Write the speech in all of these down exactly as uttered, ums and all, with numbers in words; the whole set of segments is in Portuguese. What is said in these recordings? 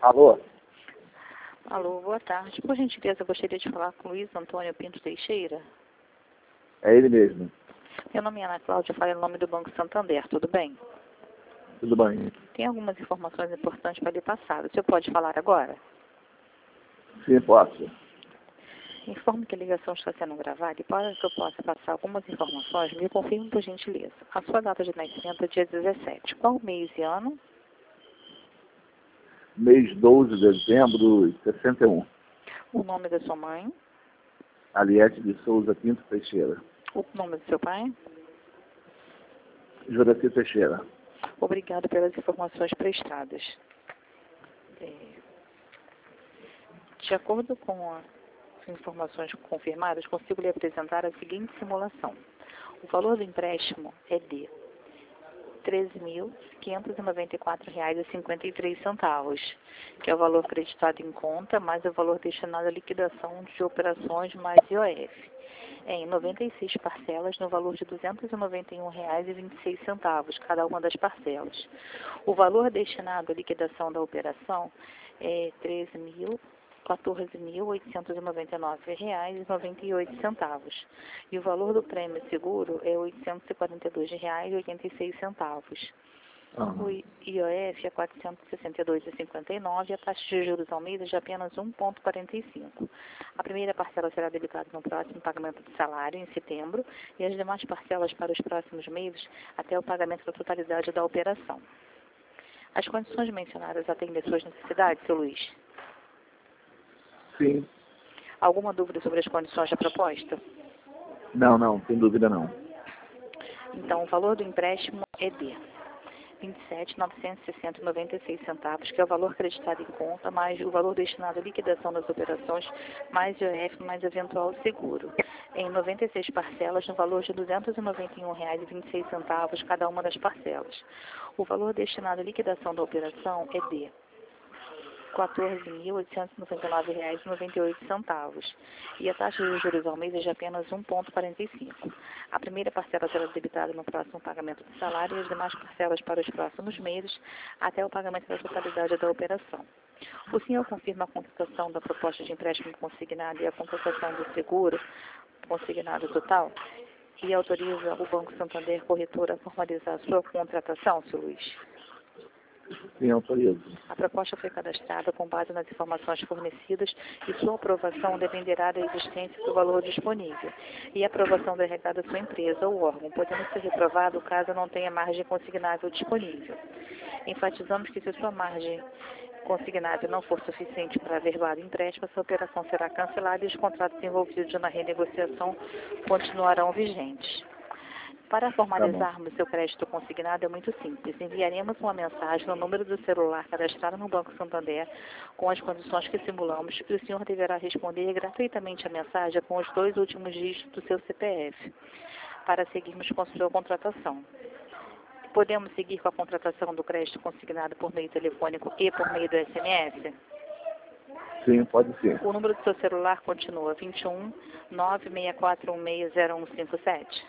Alô? Alô, boa tarde. Por gentileza, eu gostaria de falar com Luiz Antônio Pinto Teixeira. É ele mesmo. Meu nome é Ana Cláudia, falo em nome do Banco Santander, tudo bem? Tudo bem? Tem algumas informações importantes para lhe passar. O senhor pode falar agora? Sim, posso. Informe que a ligação está sendo gravada e para que eu possa passar algumas informações, me confirme por gentileza. A sua data de nascimento é dia dezessete. Qual mês e ano? Mês doze de dezembro de sessenta e um. O nome da sua mãe? Aliette de Souza Pinto Teixeira. O nome do seu pai? Juraci Teixeira. Obrigado pelas informações prestadas. É, De acordo com as informações confirmadas, consigo lhe apresentar a seguinte simulação. O valor do empréstimo é de treze mil quinhentos e noventa e quatro reais e cinquenta e três centavos, que é o valor acreditado em conta, mais o valor destinado à liquidação de operações mais I O F, em noventa e seis parcelas no valor de duzentos e noventa e um reais e vinte e seis centavos, cada uma das parcelas. O valor destinado à liquidação da operação é treze mil quatorze mil oitocentos e noventa e nove reais e noventa e oito centavos. E o valor do prêmio seguro é oitocentos e quarenta e dois reais e oitenta e seis centavos. Uhum. O I O F é quatrocentos e sessenta e dois reais e cinquenta e nove centavos e a taxa de juros ao mês é de apenas um vírgula quarenta e cinco. A primeira parcela será debitada no próximo pagamento do salário, em setembro, e as demais parcelas para os próximos meses até o pagamento da totalidade da operação. As condições mencionadas atendem às suas necessidades, seu Luiz? Sim. Alguma dúvida sobre as condições da proposta? Não, não, sem dúvida não. Então, o valor do empréstimo é de vinte e sete mil novecentos e sessenta reais e noventa e seis centavos, que é o valor acreditado em conta, mais o valor destinado à liquidação das operações, mais I O F, mais eventual seguro, em noventa e seis parcelas, no valor de duzentos e noventa e um reais e vinte e seis centavos, cada uma das parcelas. O valor destinado à liquidação da operação é de quatorze mil oitocentos e noventa e nove reais e noventa e oito centavos. E a taxa de juros ao mês é de apenas um vírgula quarenta e cinco. A primeira parcela será debitada no próximo pagamento do salário e as demais parcelas para os próximos meses, até o pagamento da totalidade da operação. O senhor confirma a contratação da proposta de empréstimo consignado e a contratação do seguro consignado total? E autoriza o Banco Santander Corretora a formalizar a sua contratação, senhor Luiz? Sim, autorizo. A proposta foi cadastrada com base nas informações fornecidas e sua aprovação dependerá da existência do valor disponível e a aprovação da regada da sua empresa ou órgão, podendo ser reprovado caso não tenha margem consignável disponível. Enfatizamos que se sua margem consignável não for suficiente para averbar o empréstimo, essa operação será cancelada e os contratos envolvidos na renegociação continuarão vigentes. Para formalizarmos seu crédito consignado é muito simples. Enviaremos uma mensagem no número do celular cadastrado no Banco Santander com as condições que simulamos e o senhor deverá responder gratuitamente a mensagem com os dois últimos dígitos do seu C P F para seguirmos com sua contratação. Podemos seguir com a contratação do crédito consignado por meio telefônico e por meio do S M S? Sim, pode ser. O número do seu celular continua vinte e um, nove seis quatro um seis zero um cinco sete.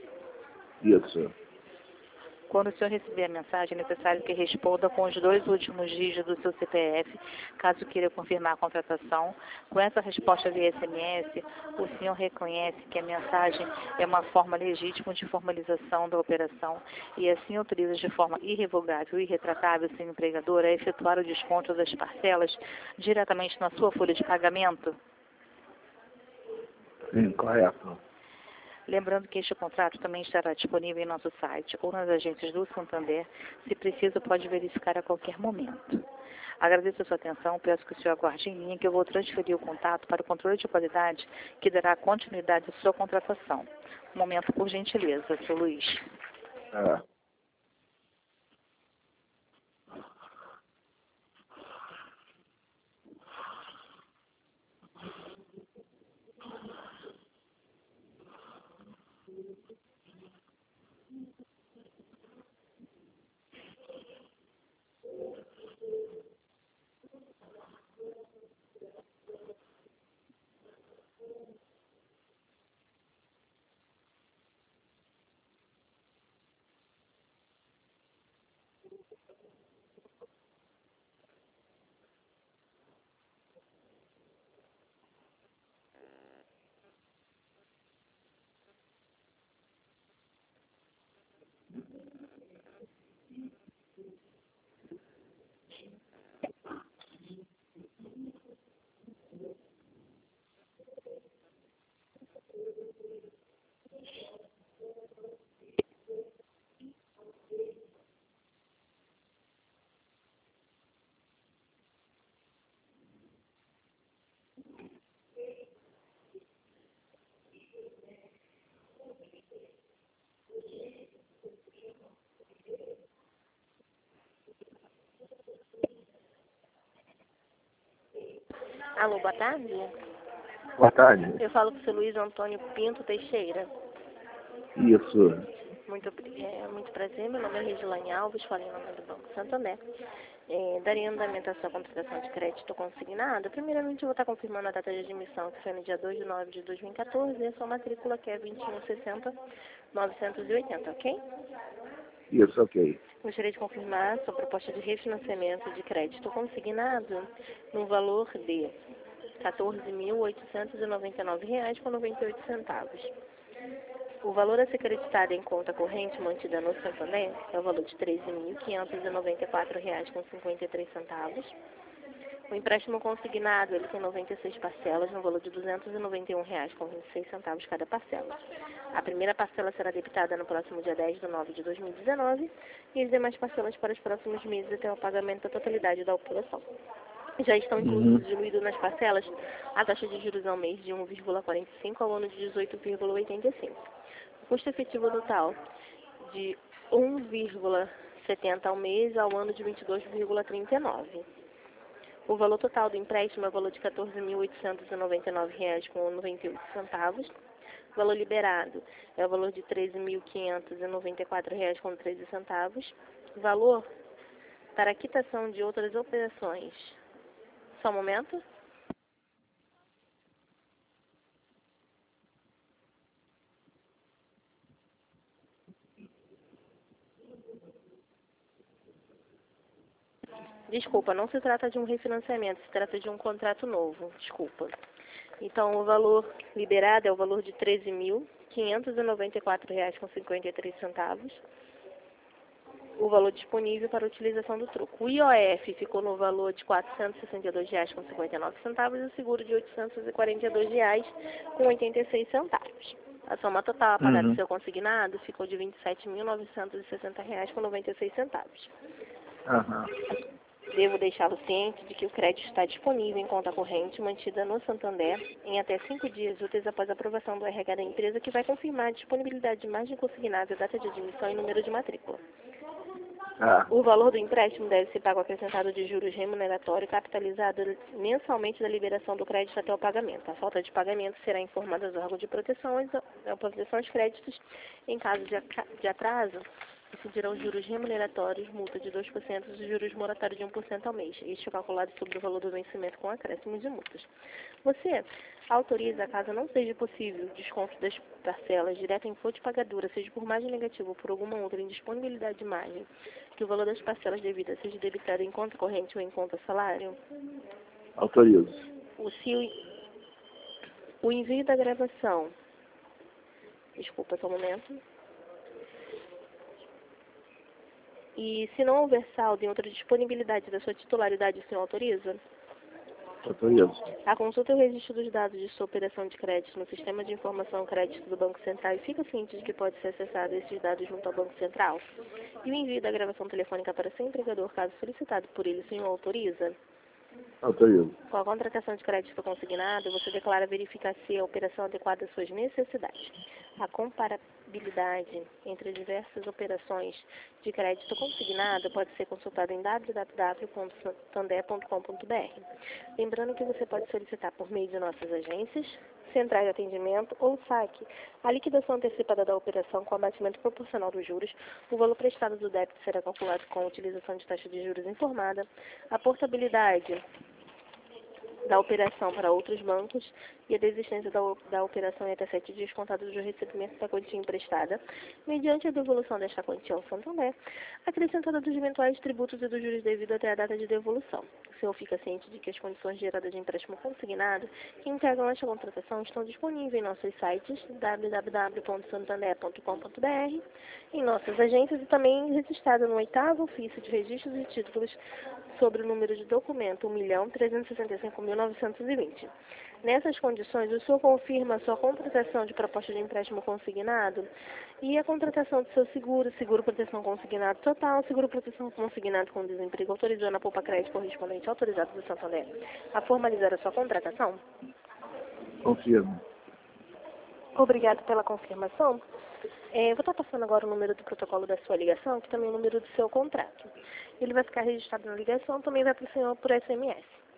Isso. Quando o senhor receber a mensagem, é necessário que responda com os dois últimos dígitos do seu C P F, caso queira confirmar a contratação. Com essa resposta via S M S, o senhor reconhece que a mensagem é uma forma legítima de formalização da operação e assim autoriza de forma irrevogável e irretratável seu empregador a efetuar o desconto das parcelas diretamente na sua folha de pagamento? Sim, correto. Lembrando que este contrato também estará disponível em nosso site ou nas agências do Santander. Se preciso, pode verificar a qualquer momento. Agradeço a sua atenção, peço que o senhor aguarde em linha que eu vou transferir o contato para o controle de qualidade que dará continuidade à sua contratação. Um momento, por gentileza, senhor Luiz. É. Alô, boa tarde. Boa tarde. Eu falo com o seu Luiz Antônio Pinto Teixeira. Isso. Muito, é, muito prazer, meu nome é Regiane Alves, falo em nome do Banco Santander. É, daria andamento à sua contratação de crédito consignado. Primeiramente, eu vou estar confirmando a data de admissão, que foi no dia dois de nove de dois mil e quatorze, e a sua matrícula, que é vinte e um sessenta, novecentos e oitenta, ok? Isso, ok. Gostaria de confirmar sua proposta de refinanciamento de crédito consignado no valor de quatorze mil oitocentos e noventa e nove reais com noventa e oito centavos. O valor a ser creditado em conta corrente mantida no Santander é o valor de treze mil quinhentos e noventa e quatro reais com cinquenta e três centavos. O empréstimo consignado ele tem noventa e seis parcelas no valor de duzentos e noventa e um reais com vinte e seis centavos cada parcela. A primeira parcela será debitada no próximo dia dez de nove de dois mil e dezenove e as demais parcelas para os próximos meses até o pagamento da totalidade da operação. Já estão inclusos, Uhum. diluídos nas parcelas, a taxa de juros ao mês de um vírgula quarenta e cinco ao ano de dezoito vírgula oitenta e cinco. O custo efetivo total de um vírgula setenta ao mês ao ano de vinte e dois vírgula trinta e nove. O valor total do empréstimo é o valor de quatorze mil oitocentos e noventa e nove reais com noventa e oito centavos. O valor liberado é o valor de treze mil quinhentos e noventa e quatro reais com treze centavos. O valor para a quitação de outras operações. Só um momento. Desculpa, não se trata de um refinanciamento, se trata de um contrato novo. Desculpa. Então, o valor liberado é o valor de treze mil quinhentos e noventa e quatro reais com cinquenta e três centavos. O valor disponível para utilização do troco. O I O F ficou no valor de quatrocentos e sessenta e dois reais com cinquenta e nove centavos e o seguro de oitocentos e quarenta e dois reais com oitenta e seis centavos. A soma total a pagar do Uhum. seu consignado ficou de vinte e sete mil novecentos e sessenta reais com noventa e seis centavos. Aham. Devo deixá-lo ciente de que o crédito está disponível em conta corrente mantida no Santander em até cinco dias úteis após a aprovação do R H da empresa, que vai confirmar a disponibilidade de margem consignável, data de admissão e número de matrícula. Ah, O valor do empréstimo deve ser pago acrescentado de juros remuneratório capitalizado mensalmente da liberação do crédito até o pagamento. A falta de pagamento será informada aos órgãos de proteção à proteção aos créditos. Em caso de aca- de atraso, incidirão juros remuneratórios, multa de dois por cento e juros moratórios de um por cento ao mês. Este é calculado sobre o valor do vencimento com acréscimos de multas. Você autoriza, caso não seja possível, desconto das parcelas direto em folha de pagadura, seja por margem negativa ou por alguma outra indisponibilidade de margem, que o valor das parcelas devidas seja debitado em conta corrente ou em conta salário? autorizo. O, se o, o envio da gravação... Desculpa, só um momento. E se não houver saldo em outra disponibilidade da sua titularidade, o senhor autoriza? Autorizo. A consulta e o registro dos dados de sua operação de crédito no Sistema de Informação Crédito do Banco Central e fica ciente de que pode ser acessado esses dados junto ao Banco Central? E o envio da gravação telefônica para seu empregador, caso solicitado por ele, o senhor autoriza? Autorizo. Com a contratação de crédito consignado, você declara verificar se a operação é adequada às suas necessidades. A comparabilidade entre diversas operações de crédito consignado pode ser consultada em w w w ponto santander ponto com ponto b r. Lembrando que você pode solicitar por meio de nossas agências, centrais de atendimento ou saque a liquidação antecipada da operação com abatimento proporcional dos juros. O valor prestado do débito será calculado com a utilização de taxa de juros informada. A portabilidade da operação para outros bancos e a desistência da, da operação em até sete dias contados do recebimento da quantia emprestada, mediante a devolução desta quantia ao Santander, acrescentada dos eventuais tributos e dos juros devidos até a data de devolução. O senhor fica ciente de que as condições geradas de empréstimo consignado que integram esta contratação estão disponíveis em nossos sites w w w ponto santander ponto com ponto b r, em nossas agências e também registrado no oitavo ofício de registros e títulos sobre o número de documento um milhão trezentos e sessenta e cinco mil novecentos e vinte. Nessas condições, o senhor confirma a sua contratação de proposta de empréstimo consignado e a contratação do seu seguro, seguro proteção consignado total, seguro proteção consignado com desemprego, autorizando a poupa crédito correspondente autorizado do Santander a formalizar a sua contratação? Confirmo. Obrigado pela confirmação. É, vou estar passando agora o número do protocolo da sua ligação, que também é o número do seu contrato. Ele vai ficar registrado na ligação, também vai para o senhor por S M S.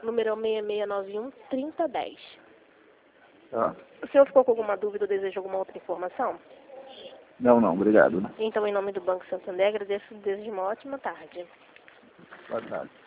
número é o seis seis nove um, trinta um zero. Tá. O senhor ficou com alguma dúvida ou deseja alguma outra informação? Não, não, obrigado. Né? Então, em nome do Banco Santander, agradeço e desejo uma ótima tarde. Boa tarde.